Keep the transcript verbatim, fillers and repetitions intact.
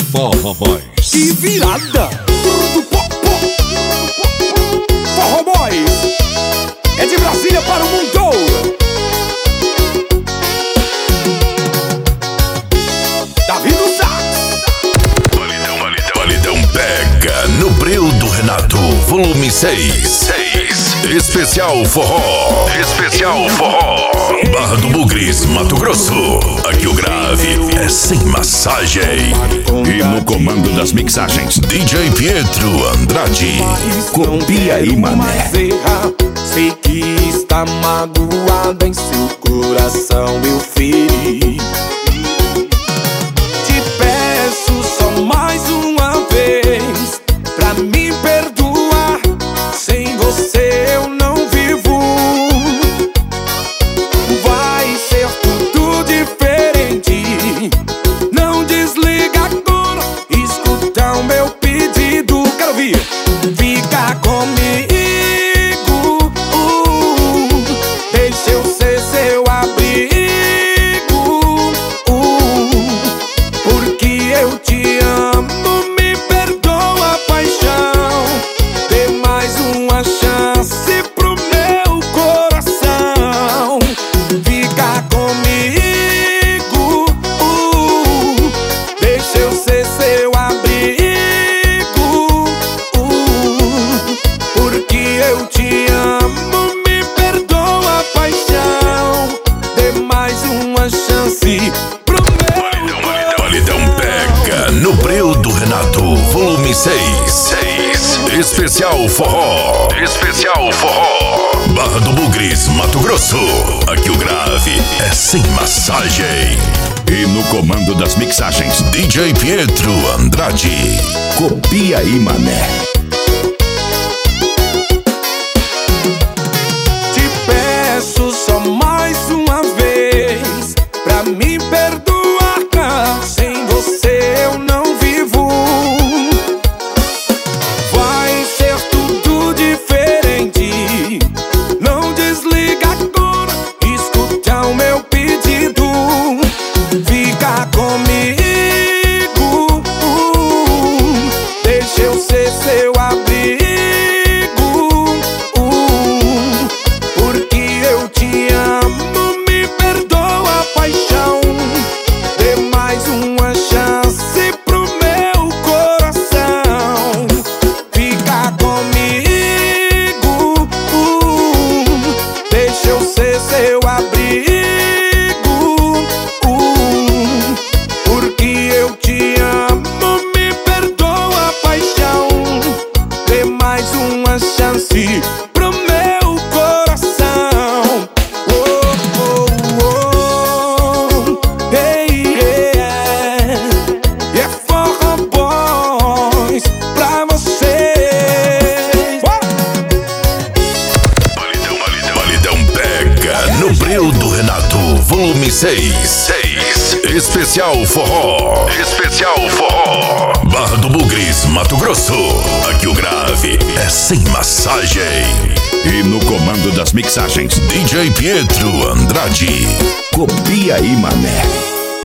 Forró Boys. Que virada! Forró Boys é de Brasília para o mundo todo. Davi do Sax. Validão, validão, validão pega no breu do Renato, volume seis. Especial Forró. Especial Forró. Barra do Bugres, Mato Grosso. Aqui o grave é sem massagem. E no comando das mixagens, D J Pietro Andrade. Copia aí, mané. Sei que está magoado em seu coração, meu filho. Te peço só mais uma vez pra me perdoar. Sem você eu não vivo. Vai ser tudo diferente. Não desliga agora, escuta o meu pedido. Quero ouvir. Fica comigo. Deixa eu ser seu abrigo. Porque eu te amo, me perdoa, paixão. Dê mais uma chance pro meu coração. Fica comigo. Deixa eu ser seu abrigo. Porque eu te amo, me perdoa, paixão. Dê mais uma chance pro meu coração. Validão pega no breu do Renato, volume seis. Especial Forró. Especial Forró. Barra do Bugres, Mato Grosso. Aqui o grave é sem massagem. E no comando das mixagens, D J Pietro Andrade. copia aí, mané. Te peço só mais uma vez pra me perdoar. Sem você eu não vivo. Vai ser tudo diferente. Não desliga agora, escuta o meu pedido. Fica comigo. Deixa eu ser seu abrigo. Porque eu te amo, me perdoa, paixão. Dê mais uma chance pro meu coração. Fica comigo. Deixa eu ser seu abrigo. Porque eu te amo, me perdoa, paixão. Dê mais uma chance pro meu coração. Oh, oh, oh. Hey, yeah. E é Forró Boys pra vocês. Validão, validão, validão pega no breu do Renato, volume seis. Especial Forró. Especial Forró. Barra do Bugres, Mato Grosso. Aqui o grave é sem massagem. E no comando das mixagens, D J Pietro Andrade. copia aí, mané.